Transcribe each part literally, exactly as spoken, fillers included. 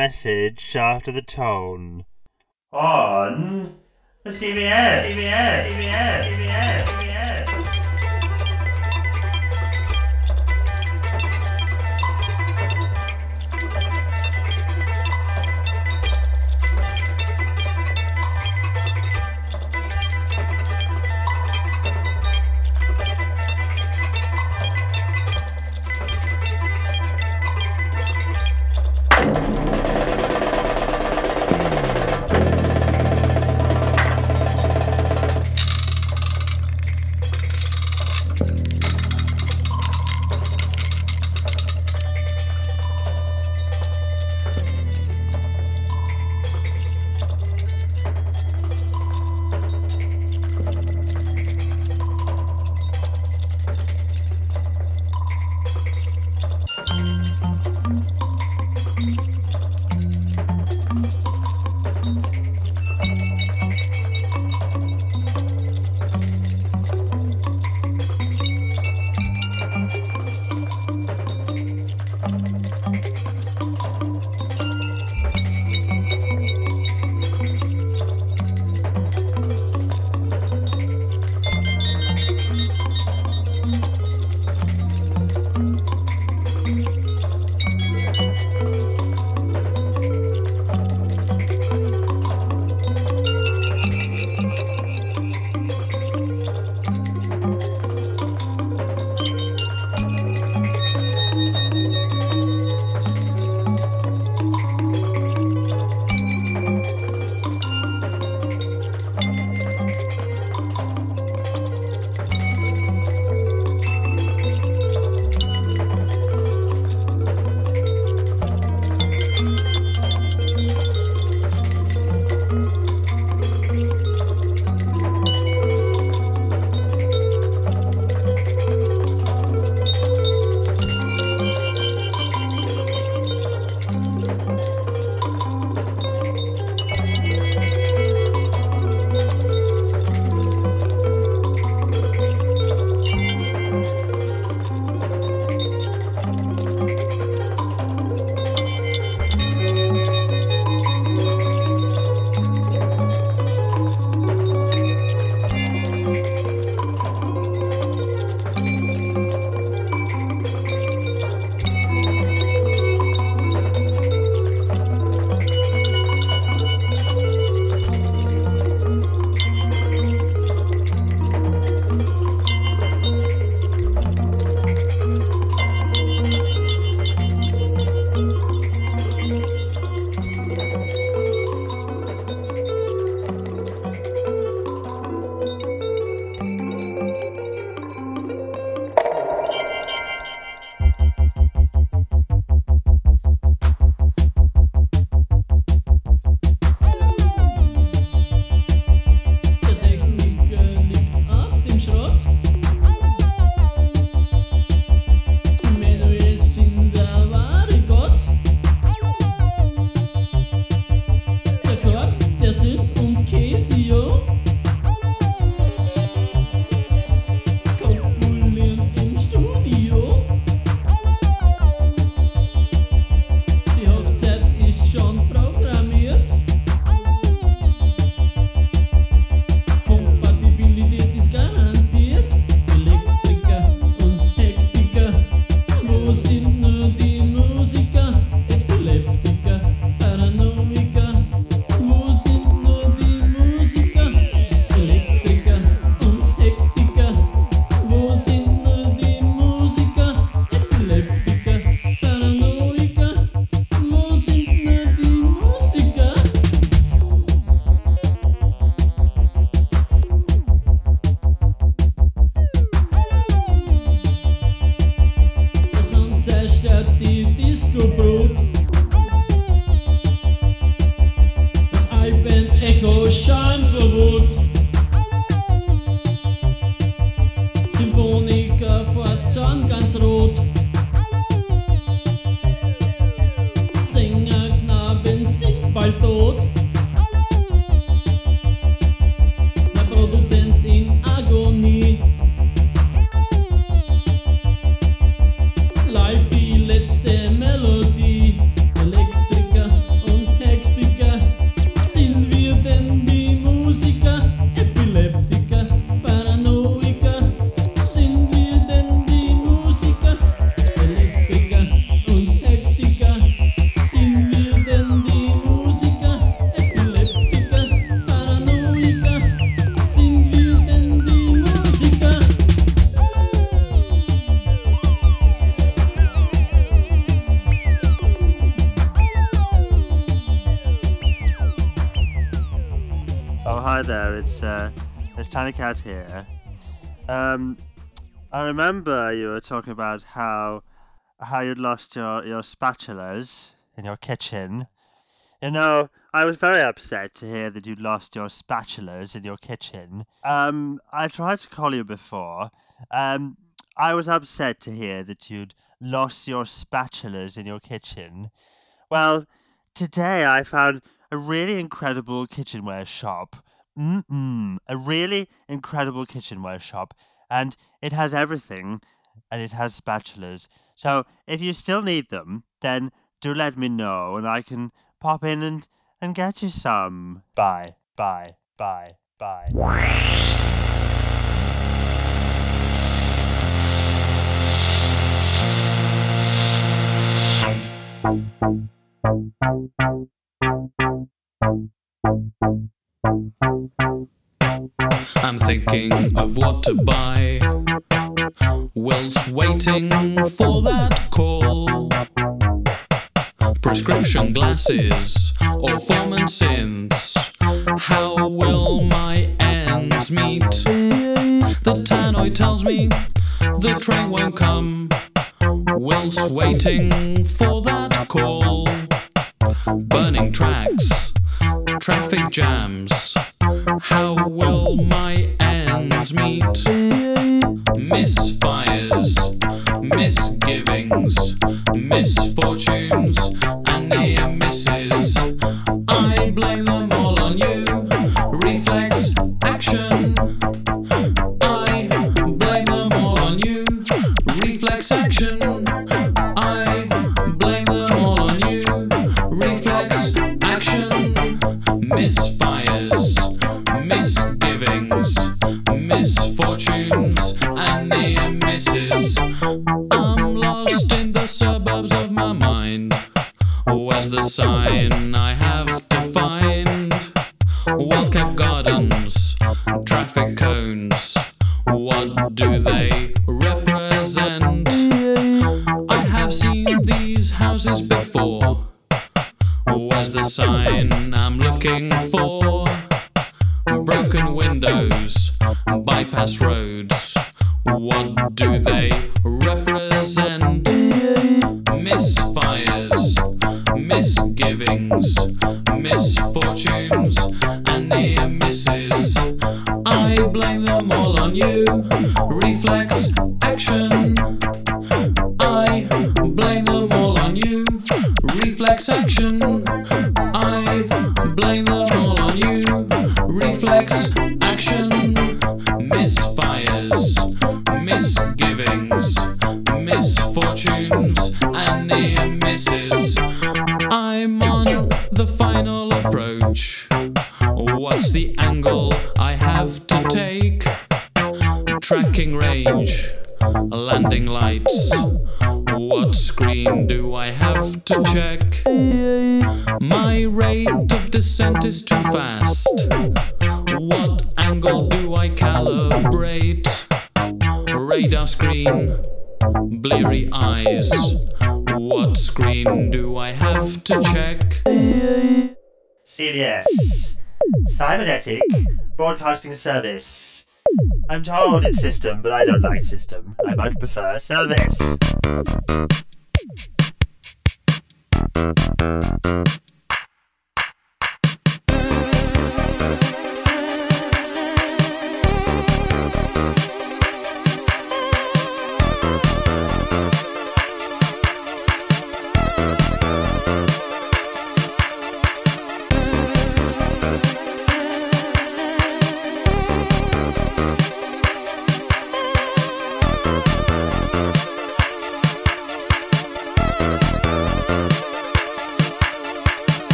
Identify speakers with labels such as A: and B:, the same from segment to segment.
A: message after the tone.
B: On the C B S, C B S, C B S, C B S, C B S.
C: Live die letzte Melodie, Elektriker
A: Oh, hi there. It's uh, it's Tiny Cat here. Um, I remember you were talking about how how you'd lost your your spatulas in your kitchen. You know, I was very upset to hear that you'd lost your spatulas in your kitchen. Um, I tried to call you before. Um, I was upset to hear that you'd lost your spatulas in your kitchen. Well, today I found a really incredible kitchenware shop. Mm-mm, a really incredible kitchenware shop. And it has everything, and it has spatulas. So if you still need them, then do let me know, and I can pop in and, and get you some. Bye, bye, bye, bye.
C: I'm thinking of what to buy whilst waiting for that call. Prescription glasses or foreman synths. How will my ends meet? The tannoy tells me the train won't come whilst waiting for that call. Burning tracks, traffic jams. How will my ends meet? Misfires, misgivings, misfortunes, and near misses. I blame them all on you. Reflex action. I blame them all on you. Reflex action. I blame them all on you. Reflex action. Misfires, misgivings, misfortunes, and near misses. I'm lost in the suburbs of my mind. Where's the sign I have to find? Well-kept gardens, traffic cones. What do they represent? I have seen these houses before. Where's the sign I'm looking for? Broken windows, bypass roads. What do they represent? Misfires, misgivings, misfortunes, and near misses. I blame them all on you. Reflex action. I blame them all on you. Reflex action. I blame them all on you. Reflex action. Misfires, misgivings, misfortunes, and near misses. I'm on the final approach. What's the angle I have to take? Tracking range, landing lights. What screen do I have to check? My rate of descent is too fast. What angle do I calibrate? Radar screen, bleary eyes. What screen do I have to check?
B: C B S, Cybernetic Broadcasting Service. I'm told it's system, but I don't like system. I much prefer service.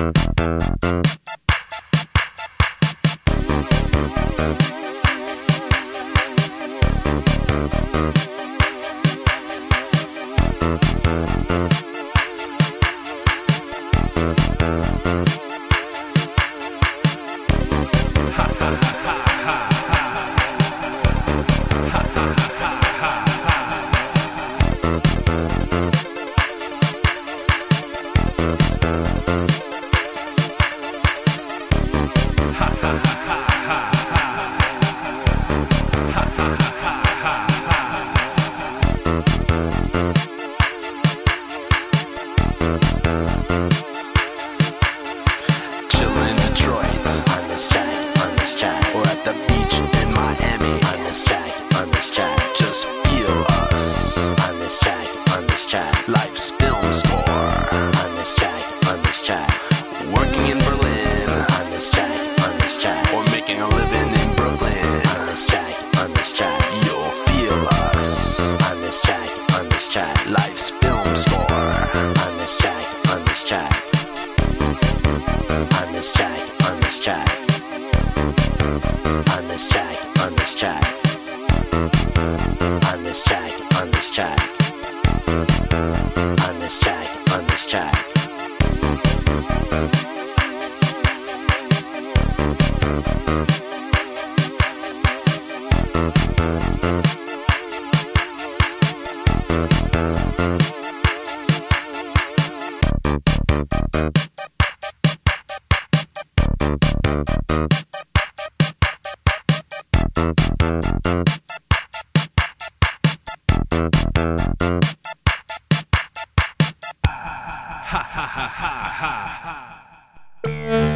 C: Ha ha ha ha ha ha.